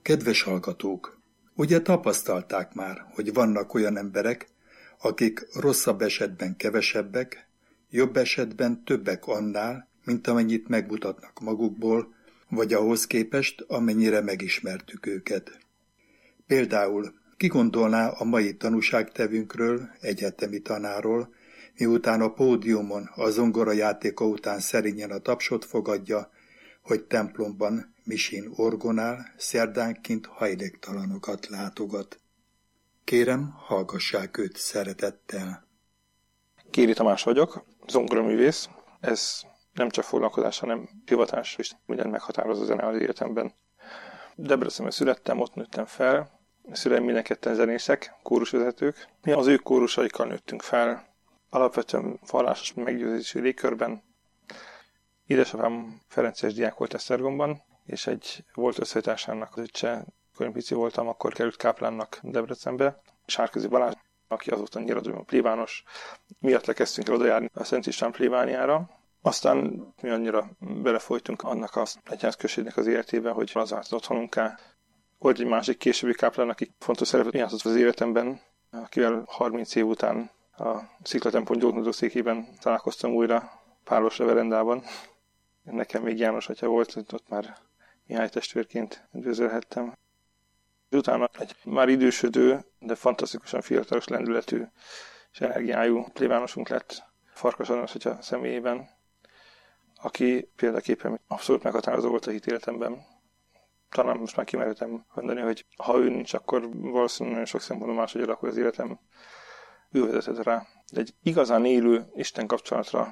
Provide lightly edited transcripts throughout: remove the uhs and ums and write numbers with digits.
Kedves hallgatók, ugye tapasztalták már, hogy vannak olyan emberek, akik rosszabb esetben kevesebbek, jobb esetben többek annál, mint amennyit megmutatnak magukból, vagy ahhoz képest, amennyire megismertük őket. Például ki gondolná a mai tanúságtevünkről, egyetemi tanáról, miután a pódiumon a zongorajátéka után szerényen a tapsot fogadja, hogy templomban misin orgonál, szerdánként hajléktalanokat látogat. Kérem, hallgassák őt szeretettel. Kéri Tamás vagyok, zongoraművész. Ez nem csak foglalkozás, hanem hivatás is, mindent meghatározó zene az életemben. Debrecenben születtem, ott nőttem fel. A szüleim minden ketten zenészek, kórusvezetők. Mi az ő kórusaikkal nőttünk fel, alapvetően vallásos meggyőződésű légkörben. Édesapám ferences diák volt Esztergomban, és egy volt összetársának az öccse, amikor én pici voltam, akkor került káplánnak Debrecenbe. Sárközi Balázs, aki azóta nyiladóban plébános, miatt lekezdtünk el odajárni a Szent István plébániára. Aztán mi annyira belefolytunk annak az egyházközségnek az életébe, hogy az vált az otthonunká. Volt egy másik későbbi káplán, aki fontos szerepet játszott az életemben, akivel 30 év után a Sziklatempon gyógynodószékében találkoztam újra Pálos reverendában. Nekem még János atya volt, ott már Mihály testvérként üdvözölhettem. Utána egy már idősödő, de fantasztikusan fiatalos lendületű és energiájú plébánosunk lett Farkas András atya személyében, aki példaképpen abszolút meghatározó volt a hitéletemben. Talán most már kimerhetem mondani, hogy ha ő nincs, akkor valószínűleg nagyon sok szempontból máshogy alakul az életem. Ő vezetett rá. De egy igazán élő Isten kapcsolatra,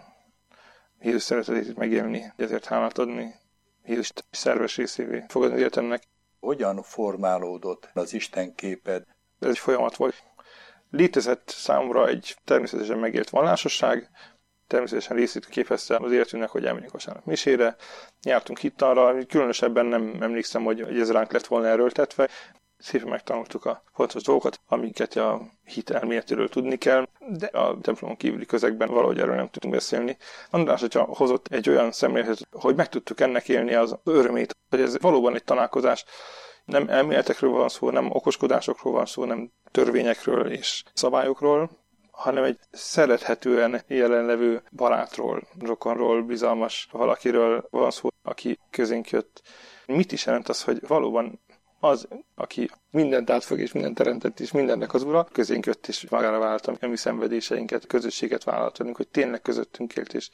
Jézus szeretetét megélni, ezért hálát adni, Jézus szerves részévé fogadni az életemnek. Hogyan formálódott az Isten képed? Ez egy folyamat volt. Létezett számomra egy természetesen megélt vallásosság, természetesen részét képezte az életünknek, hogy elmenjünk vasárnap misére, jártunk hittanra, különösebben nem emlékszem, hogy ez ránk lett volna erőltetve. Szépen megtanultuk a fontos dolgokat, amiket a hit elméletéről tudni kell, de a templomon kívüli közegben valahogy erről nem tudtunk beszélni. András atya hozott egy olyan szemléletet, hogy meg tudtuk ennek élni az örömét, hogy ez valóban egy találkozás. Nem elméletekről van szó, nem okoskodásokról van szó, nem törvényekről és szabályokról, hanem egy szerethetően jelenlevő barátról, rokonról, bizalmas valakiről van szó, aki közénk jött. Mit is jelent az, hogy valóban az, aki mindent átfog és mindent teremtett és mindennek az ura, közénk jött és magára vállaltam a mi szenvedéseinket, közösséget vállaltunk, hogy tényleg közöttünk élt, és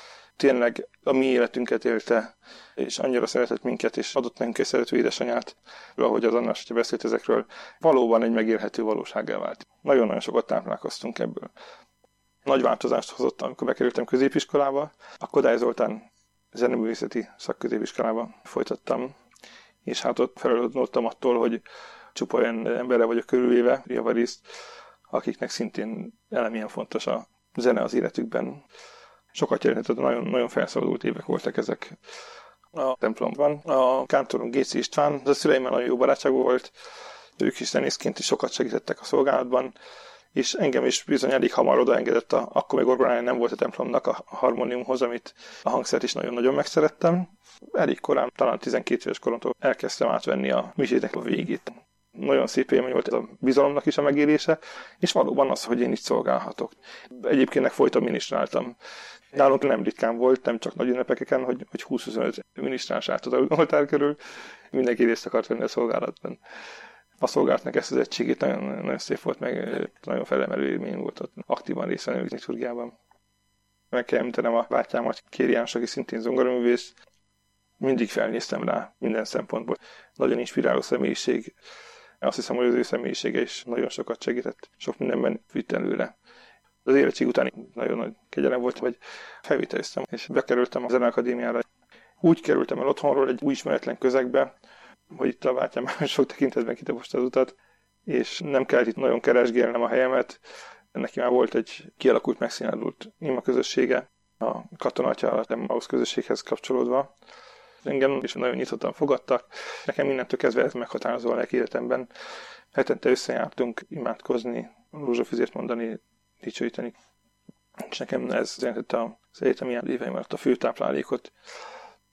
tényleg a mi életünket élte, és annyira szeretett minket, és adott nekünk egy szerető édesanyát, ahogy az András, hogyha beszélt ezekről, valóban egy megélhető valósággá vált. Nagyon-nagyon sokat táplálkoztunk ebből. Nagy változást hozott, amikor bekerültem középiskolába, a Kodály Zoltán zeneművészeti szakközépiskolába folytattam, és hát ott felelődnöltem attól, hogy csupa olyan emberre vagyok körülvéve, javarészt, akiknek szintén elemilyen fontos a zene az életükben. Sokat jelentett, nagyon felszabadult évek voltak ezek a templomban. A kántorunk Géci István, az a szüleimmel nagyon jó barátságú volt, ők is zenészként is sokat segítettek a szolgálatban, és engem is bizony elég hamar odaengedett, akkor még orgonája nem volt a templomnak a harmóniumhoz, amit a hangszert is nagyon-nagyon megszerettem. Elég korán, talán 12 éves koromtól elkezdtem átvenni a misének a végét. Nagyon szép élmény volt ez a bizalomnak is a megélése, és valóban az, hogy én itt szolgálhatok. Egyébként folyton minisztráltam. Nálunk nem ritkán volt, nem csak nagy ünnepeken, hogy 20-25 minisztráns állt az oltár körül, mindenki részt akart venni a szolgálatban. A szolgálatnak ezt az egységét nagyon szép volt, meg nagyon felemelő élmény volt ott aktívan részt venni a liturgiában. Meg kell említenem a bátyámat, Kéri János, aki szintén zongoraművész. Mindig felnéztem rá minden szempontból. Nagyon inspiráló személyiség. Azt hiszem, hogy az ő személyisége is nagyon sokat segített. Sok mindenben vitt előre. Az érettség után nagyon nagy kegyelem volt, hogy felvételiztem, és bekerültem a Zeneakadémiára. Úgy kerültem el otthonról egy új ismeretlen közegbe, hogy itt a bátyám sok tekintetben kitaposta az utat, és nem kellett itt nagyon keresgélnem a helyemet. Neki már volt egy kialakult, megszínádult ima közössége, a katonatja alatt ahhoz közösséghez kapcsolódva. Engem is nagyon nyitottan fogadtak. Nekem innentől kezdve ez meghatározó a lelki életemben. Hetente összejártunk imádkozni, rózsafüzért mondani, dicsőíteni. És nekem ez jelentette az egyetemi éveim alatt a fő táplálékot.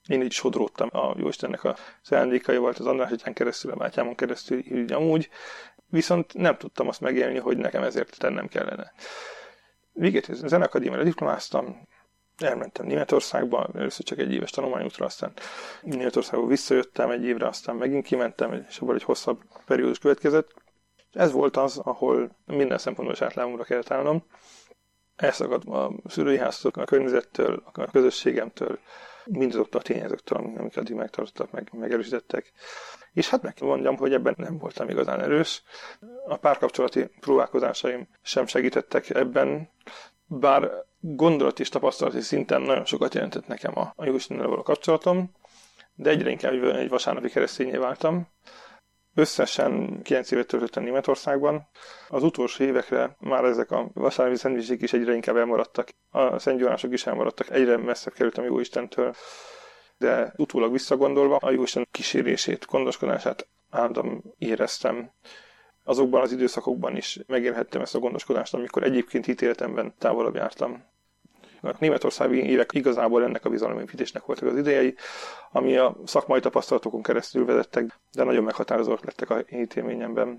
Én így sodródtam a Jóistennek a szándékaival, az András atyán keresztül, a bátyámon keresztül, így amúgy, viszont nem tudtam azt megélni, hogy nekem ezért tennem kellene. Végét a Zenakadémiára diplomáztam, elmentem Németországba, először csak egy éves tanulmányútra, aztán Németországba visszajöttem egy évre, aztán megint kimentem, és abban egy hosszabb periódus következett. Ez volt az, ahol minden szempontból saját lábamra kellett állnom. Elszakadva a szülői háztól, a környezettől, a közösségemtől, mindazoktól a tényezőktől, amik addig megtartottak, megerősítettek. És hát meg kell mondjam, hogy ebben nem voltam igazán erős. A párkapcsolati próbálkozásaim sem segítettek ebben, bár gondolati és tapasztalati szinten nagyon sokat jelentett nekem a Jóistennel való kapcsolatom, de egyre inkább egy vasárnapi keresztényé váltam. Összesen 9 évet töltöttem Németországban. Az utolsó évekre már ezek a vasárnapi szentmisek is egyre inkább elmaradtak. A szentgyónások is elmaradtak, egyre messzebb kerültem Jóistentől. De utólag visszagondolva a Jóisten kísérését, gondoskodását állandóan éreztem. Azokban az időszakokban is megélhettem ezt a gondoskodást, amikor egyébként ítéletemben távolabb jártam. A németországi évek igazából ennek a bizalomépítésnek voltak az idejei, ami a szakmai tapasztalatokon keresztül vezettek, de nagyon meghatározók lettek a élményemben.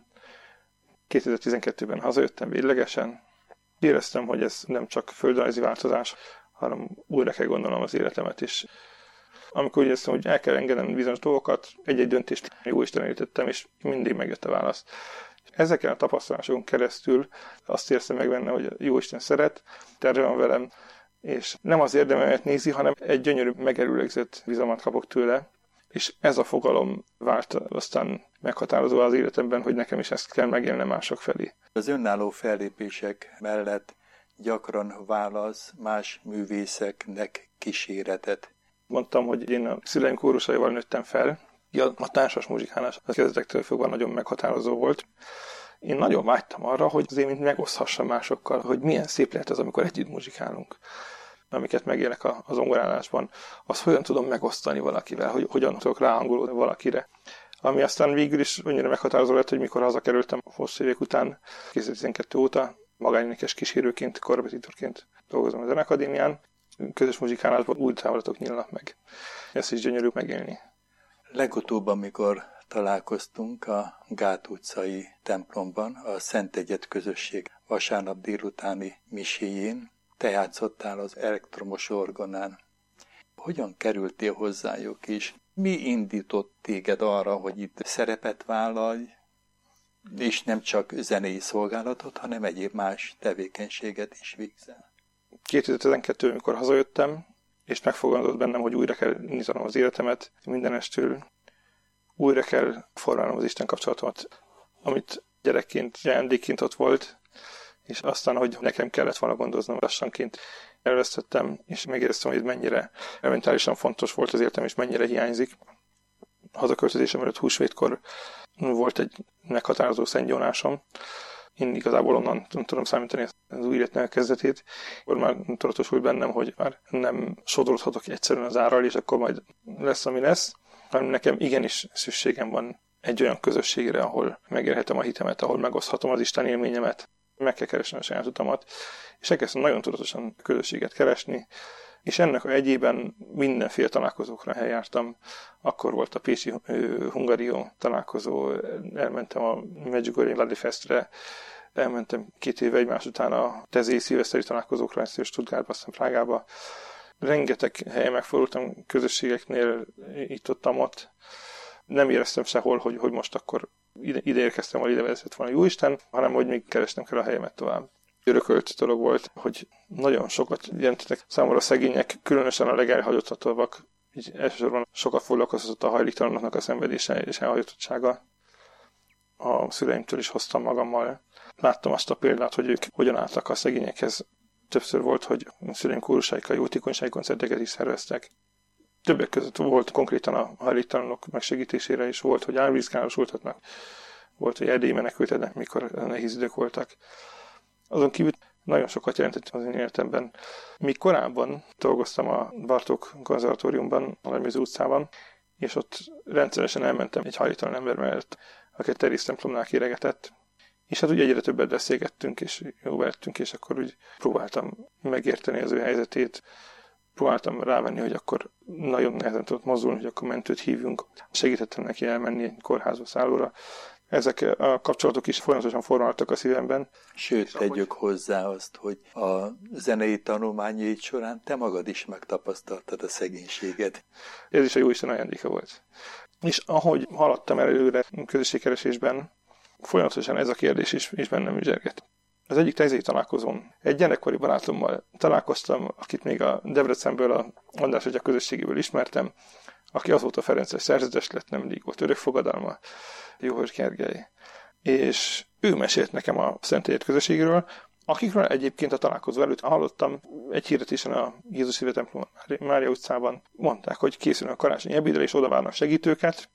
2012-ben hazajöttem véglegesen. Éreztem, hogy ez nem csak földrajzi változás, hanem újra kell gondolnom az életemet is. Amikor úgy éreztem, hogy el kell engednem bizonyos dolgokat, egy-egy döntést Jóisten elítettem, és mindig megjött a válasz. Ezeken a tapasztalásokon keresztül azt éreztem meg benne, hogy Jóisten szeret, terve van velem, és nem az érdememet nézi, hanem egy gyönyörű, megerőlegzett bizalmat kapok tőle, és ez a fogalom vált aztán meghatározó az életemben, hogy nekem is ezt kell megélnem mások felé. Az önálló fellépések mellett gyakran válasz más művészeknek kíséretet. Mondtam, hogy én a szüleim kórusaival nőttem fel, a társas muzsikálás a kezdetektől fogva nagyon meghatározó volt. Én nagyon vágytam arra, hogy az élményt megoszthassam másokkal, hogy milyen szép lehet az, amikor együtt muzsikálunk. Amiket megélek a zongorálásban, azt hogyan tudom megosztani valakivel, hogy hogyan tudok ráhangolódni valakire. Ami aztán végül is annyira meghatározó lett, hogy mikor hazakerültem hosszú évek után, 2012 óta, magánénekes kísérőként, korrepetitorként dolgozom a Zenakadémián, közös muzsikálásban új távolatok nyílnak meg. Ezt is gyönyörű megélni. Legutóbb, amikor találkoztunk a Gát utcai templomban, a Szent Egyed közösség vasárnap délutáni miséjén, te játszottál az elektromos orgonán. Hogyan kerültél hozzájuk is? Mi indított téged arra, hogy itt szerepet vállalj, és nem csak zenei szolgálatot, hanem egyéb más tevékenységet is végzel? 2012, amikor hazajöttem, és megfogalmazott bennem, hogy újra kell nyitanom az életemet mindenestől, újra kell formálnom az Isten kapcsolatomat, amit gyerekként, ajándékként ott volt, és aztán, hogy nekem kellett volna gondoznom, lassanként elvesztettem, és megéreztem, hogy ez mennyire mentálisan fontos volt az életem, és mennyire hiányzik. Hazaköltözésem előtt húsvétkor volt egy meghatározó szentgyónásom. Én igazából onnan tudom számítani az új életnek kezdetét. Akkor már tudatosult bennem, hogy már nem sodródhatok egyszerűen az árral, és akkor majd lesz, ami lesz, hanem nekem igenis szükségem van egy olyan közösségre, ahol megélhetem a hitemet, ahol megoszthatom az Isten élményemet. Meg kell keresni a saját utamat, és elkezdtem nagyon tudatosan közösséget keresni, és ennek a egyében mindenféle találkozókra eljártam. Akkor volt a pécsi Hungarió találkozó, elmentem a Medjugorje Ladi Festre, elmentem 2 éve egymás után a tezéi szilveszteri találkozókra, ezt Stuttgartba, aztán Prágába. Rengeteg helyen megfordultam közösségeknél, itt-ott. Nem éreztem sehol, hogy most akkor ide érkeztem, vagy ide vezetett volna Jóisten, hanem hogy még keresnem kell a helyemet tovább. Örökölt dolog volt, hogy nagyon sokat jelentettek számomra a szegények, különösen a legelhagyottabbak, így elsősorban sokat foglalkozott a hajléktalanoknak a szenvedése és elhagyottsága. A szüleimtől is hoztam magammal. Láttam azt a példát, hogy ők hogyan álltak a szegényekhez. Többször volt, hogy a szüleim kórusaikkal jótékonysági koncerteket is szerveztek. Többek között volt konkrétan a hajléktalanok megsegítésére is, volt, hogy árvízkárosultatnak, volt, hogy erdélyi menekültetnek, mikor nehéz idők voltak. Azon kívül nagyon sokat jelentett az én életemben. Míg korábban dolgoztam a Bartók konzervatóriumban, a Nagyműző utcában, és ott rendszeresen elmentem egy hajléktalan ember mellett, aki a Terész templomnál kéregetett. És hát ugye egyre többet beszélgettünk, és jóba lettünk, és akkor úgy próbáltam megérteni az ő helyzetét. próbáltam rávenni, hogy akkor nagyon nehezen tudott mozdulni, hogy akkor mentőt hívjunk. Segítettem neki elmenni egy kórházba, szállóra. Ezek a kapcsolatok is folyamatosan formáltak a szívemben. Sőt, tegyük hozzá azt, hogy a zenei tanulmányaid során te magad is megtapasztaltad a szegénységet. Ez is a Jóisten ajándéka volt. És ahogy haladtam előre közösségkeresésben, folyamatosan ez a kérdés is bennem ügyelgett. Az egyik tejzei találkozón egy gyerekkori barátommal találkoztam, akit még a Debrecenből, a András Atya közösségéből ismertem, aki azóta Ferences szerzetes lett, nemrég volt örökfogadalma, Jóhős Gergely. És ő mesélt nekem a Szentélyed közösségről, akikről egyébként a találkozó előtt hallottam egy hirdetésen a Jézus Szíve templomon, Mária utcában. Mondták, hogy készül a karácsonyi ebédre, és oda várnak segítőket.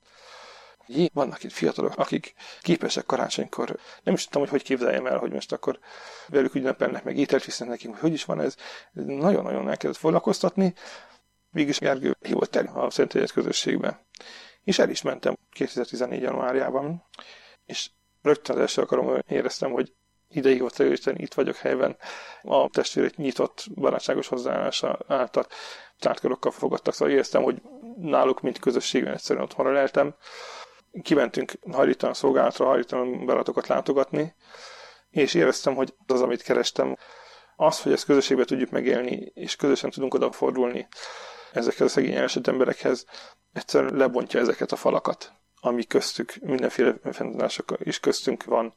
Vannak itt fiatalok, akik képesek karácsonykor. Nem is tudtam, hogy képzeljem el, hogy most akkor velük ünnepelnek, meg ételt visznek nekik, hogy is van ez. Nagyon-nagyon elkezdett foglalkoztatni. Mégis Gergő hívott el a Szentélyed közösségbe. És el is mentem 2014. januárjában, és rögtön az első alkalommal éreztem, hogy ide hívott el Isten, itt vagyok helyben. A testvérek nyitott, barátságos hozzáállása által tártkorokkal fogadtak, szóval éreztem, hogy náluk, mint közösségben egyszerűen otthonra leltem. Kimentünk hajlítalan szolgálatra, hajlítalan barátokat látogatni, és éreztem, hogy az, amit kerestem, az, hogy ezt közösségben tudjuk megélni, és közösen tudunk odafordulni ezekhez a szegény elesett emberekhez, egyszerűen lebontja ezeket a falakat, ami köztük, mindenféle fenntartások is köztünk van.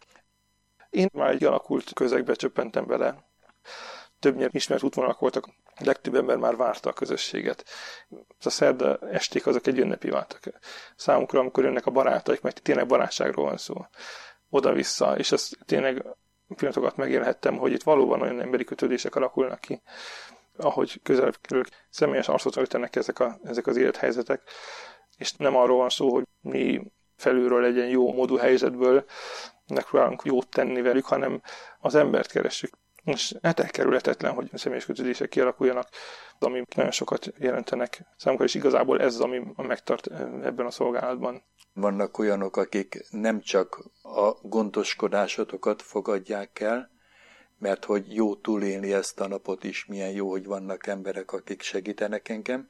Én már egy alakult közegbe csöppentem bele. Többnyire ismert útvonalak voltak, legtöbb ember már várta a közösséget. A szerda esték azok egy ünnepi váltak. Számukra, amikor jönnek a barátaik, mert tényleg barátságról van szó, oda-vissza, és ezt tényleg pillanatokat megélhettem, hogy itt valóban olyan emberi kötődések alakulnak ki, ahogy közelebb kerülök, személyes arcot öltenek ezek az élethelyzetek, és nem arról van szó, hogy mi felülről legyen jó módú helyzetből megpróbálunk jót tenni velük, hanem az embert keressük. És hát elkerülhetetlen, hogy személyes kötődések kialakuljanak, ami nagyon sokat jelentenek számukra, és igazából ez az, ami megtart ebben a szolgálatban. Vannak olyanok, akik nem csak a gondoskodásotokat fogadják el, mert hogy jó túlélni ezt a napot is, milyen jó, hogy vannak emberek, akik segítenek engem,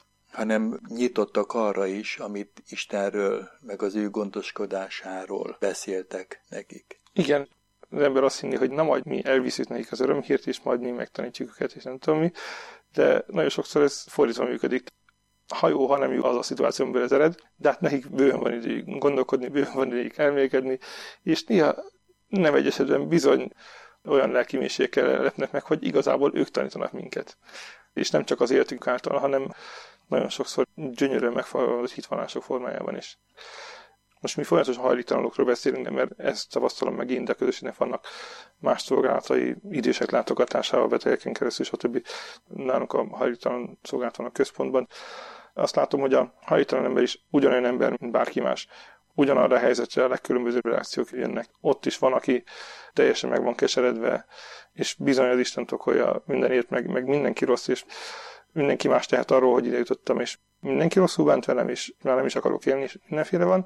hanem nyitottak arra is, amit Istenről, meg az ő gondoskodásáról beszéltek nekik. Igen, az ember azt hinni, hogy na majd mi elviszük nekik az örömhírt, és majd mi megtanítjuk őket, és nem tudom mi, de nagyon sokszor ez fordítva működik. Ha jó, ha nem jó, az a szituáció, amiből ez ered, de hát nekik bőven van idejük gondolkodni, bőven van idejük elmélkedni, és néha nem egy esetben bizony olyan lelkimélységekkel lepnek meg, hogy igazából ők tanítanak minket. És nem csak az életünk által, hanem nagyon sokszor gyönyörűen megfogalmazott hitvallások formájában is. Most mi folyamatosan hajléktalanokról beszélünk, mert ezt tapasztalom meg én, de közösségnek vannak más szolgálatai, idősek látogatásával, betegeken keresztül, stb. Nálunk a hajléktalan szolgálaton a központban. Azt látom, hogy a hajléktalan ember is ugyanolyan ember, mint bárki más. Ugyanarra a helyzetre a legkülönbözőbb reakciók jönnek. Ott is van, aki teljesen meg van keseredve, és bizony az Isten okolja mindenért, meg mindenki rossz, és mindenki más tehet arról, hogy ide jutottam, és mindenki rosszul bánt velem, és már nem is akarok élni, és mindenféle van.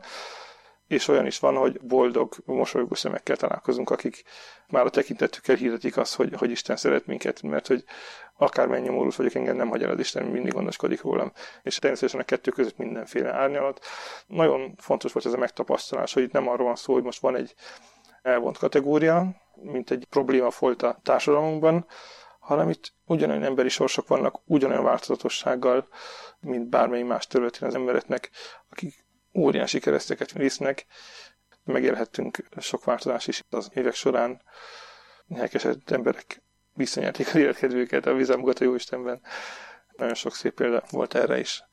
És olyan is van, hogy boldog, mosolygó szemekkel találkozunk, akik már a tekintetükkel hirdetik azt, hogy Isten szeret minket, mert hogy akármennyi nyomorult vagyok, engem nem hagy el az Isten, mindig gondoskodik rólam. És természetesen a kettő között mindenféle árnyalat. Nagyon fontos volt ez a megtapasztalás, hogy itt nem arról van szó, hogy most van egy elvont kategória, mint egy probléma volt a társadalmunkban, hanem itt ugyanolyan emberi sorsok vannak, ugyanolyan változatossággal, mint bármely más területén az embereknek, akik óriási kereszteket visznek. Megélhettünk sok változás is az évek során. Elkesedett emberek visszanyerték az életkedvüket a vízámukat a Jóistenben. Nagyon sok szép példa volt erre is.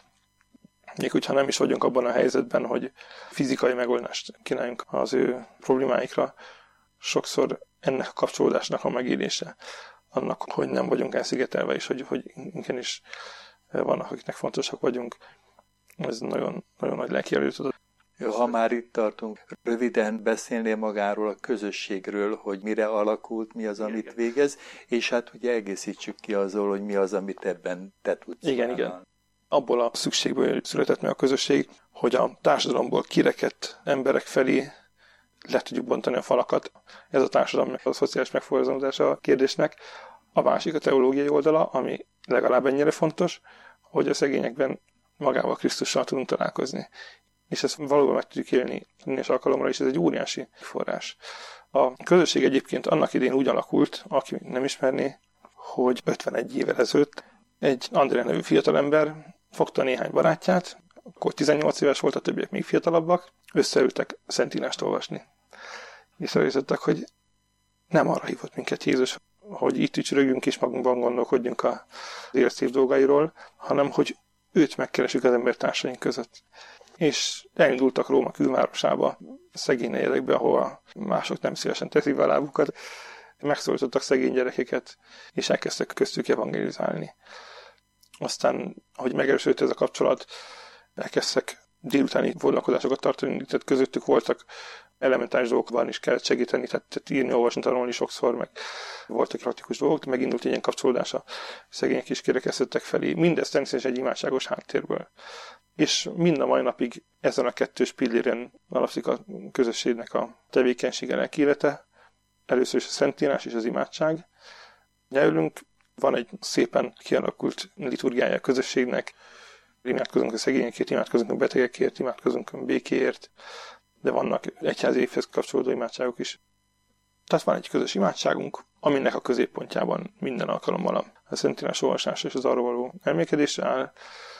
Még hogyha nem is vagyunk abban a helyzetben, hogy fizikai megoldást kínáljunk az ő problémáikra, sokszor ennek a kapcsolódásnak a megélése, annak, hogy nem vagyunk elszigetelve, és hogy igenis vannak, akiknek fontosak vagyunk. Ez nagyon, nagyon nagy lelkijelő tudod. Ha már itt tartunk, röviden beszélnél magáról a közösségről, hogy mire alakult, mi az, amit végez, és hát ugye egészítsük ki azzal, hogy mi az, amit ebben te tudsz. Igen. Abból a szükségből született meg a közösség, hogy a társadalomból kirekedt emberek felé le tudjuk bontani a falakat. Ez a társadalom, a szociális megfogalmazása a kérdésnek. A másik a teológiai oldala, ami legalább ennyire fontos, hogy a szegényekben magával Krisztussal tudunk találkozni. És ezt valóban meg tudjuk élni minden alkalomra, és ez egy óriási forrás. A közösség egyébként annak idén úgy alakult, aki nem ismerné, hogy 51 évvel ezelőtt egy Andrea nevű fiatalember fogta néhány barátját, akkor 18 éves volt, a többiek még fiatalabbak, összeültek Szentírást olvasni. Észrevétettek, hogy nem arra hívott minket Jézus, hogy itt ücsörögjünk és magunkban gondolkodjunk az élet szép dolgairól, hanem hogy őt megkeresjük az embertársaink között. És elindultak Róma külvárosába, szegény negyedekbe, ahova mások nem szívesen teszik be a lábukat, megszólítottak szegény gyerekeket, és elkezdtek köztük evangelizálni. Aztán, hogy megerősödött ez a kapcsolat, elkezdtek délutáni foglalkozásokat tartani, tehát közöttük voltak elementáris dolgokban is kellett segíteni, tehát írni, olvasni, tanulni sokszor, meg voltak praktikus dolgok, megindult egy ilyen kapcsolódás, a szegények is kérekeztettek felé. Mindez természetesen egy imádságos háttérből. És mind a mai napig ezen a kettős pilléren alapszik a közösségnek a tevékenysége, lelkiélete. Először is a Szentírás és az imádság. Nyelvünk, van egy szépen kialakult liturgiája a közösségnek, imádkozunk a szegényekért, imádkozunk a betegekért, imádkozunk a békéért, de vannak egyházi évhez kapcsolódó imádságok is. Tehát van egy közös imádságunk, aminek a középpontjában minden alkalommal a Szentírás olvasása és az arról való elmélkedésre áll,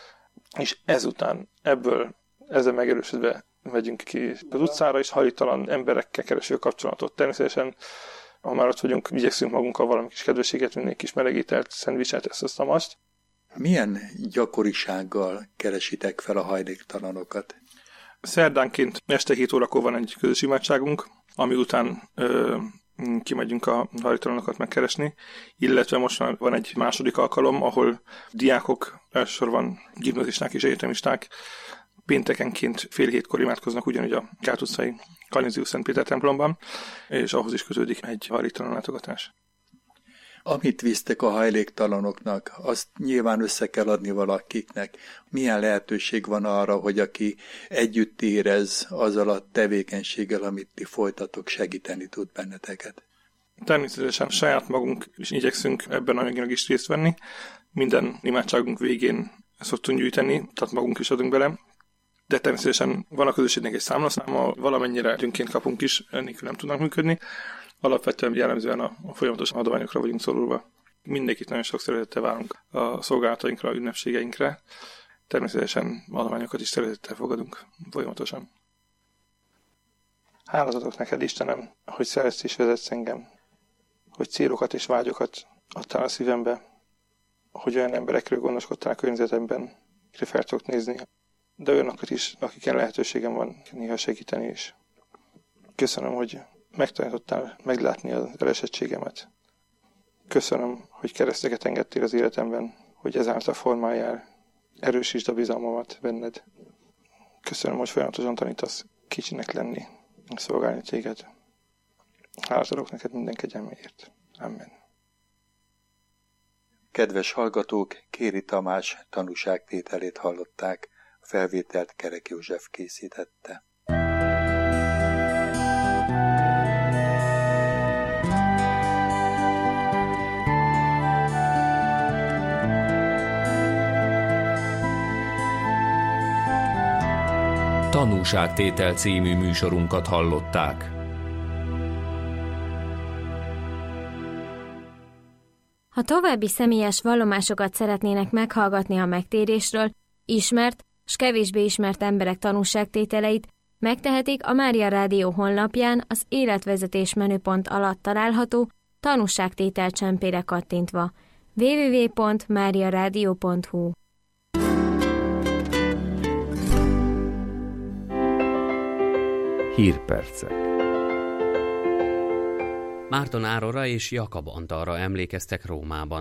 és ezután ezzel megerősödve megyünk ki az utcára, és hajléktalan emberekkel kereső kapcsolatot. Természetesen, ha már ott vagyunk, igyekszünk magunkkal valami kis kedvességet, minden kis melegételt, szendvicset, ezt azt. Milyen gyakorisággal keresitek fel a hajléktalanokat? Szerdánként este 7 órakor van egy közös imádságunk, ami után kimegyünk a hajléktalanokat megkeresni, illetve most már van egy második alkalom, ahol diákok, elsősorban gimnazisták és egyetemisták péntekenként fél hétkor imádkoznak ugyanúgy a Gát utcai Kalnizius Szent Péter templomban, és ahhoz is kötődik egy hajléktalan látogatás. Amit visztek a hajléktalanoknak, azt nyilván össze kell adni valakiknek. Milyen lehetőség van arra, hogy aki együtt érez azzal a tevékenységgel, amit ti folytatok, segíteni tud benneteket? Természetesen saját magunk is igyekszünk ebben anyagnak is részt venni. Minden imádságunk végén szoktunk gyűjteni, tehát magunk is adunk bele. De természetesen van a közösségnek egy számlaszáma, valamennyire önként kapunk is, ennélkül nem tudnak működni. Alapvetően jellemzően a folyamatos adományokra vagyunk szorulva. Mindenkit nagyon sok szeretettel várunk a szolgálatainkra, ünnepségeinkre. Természetesen adományokat is szeretettel fogadunk folyamatosan. Hálazatok neked, Istenem, hogy szeretsz és vezetsz engem, hogy célokat és vágyokat adtál a szívembe, hogy olyan emberekről gondoskodtál a környezetemben, akire fel tudok nézni, de olyanokat is, akiken lehetőségem van néha segíteni is. Köszönöm, hogy megtanítottál meglátni az elesettségemet. Köszönöm, hogy kereszteket engedtél az életemben, hogy ezáltal formáljál, erősítsd a bizalmamat benned. Köszönöm, hogy folyamatosan tanítasz kicsinek lenni, szolgálni téged. Hálát adok neked minden kegyelméért. Amen. Kedves hallgatók, Kéri Tamás tanúságtételét hallották, a felvételt Kerek József készítette. Tanúságtétel című műsorunkat hallották. Ha további személyes vallomásokat szeretnének meghallgatni a megtérésről, ismert s kevésbé ismert emberek tanúságtételeit, megtehetik a Mária Rádió honlapján az életvezetés menüpont alatt található tanúságtétel csempére kattintva. www.mariaradio.hu. Hírpercek. Márton Árora és Jakab Antalra emlékeztek Rómában.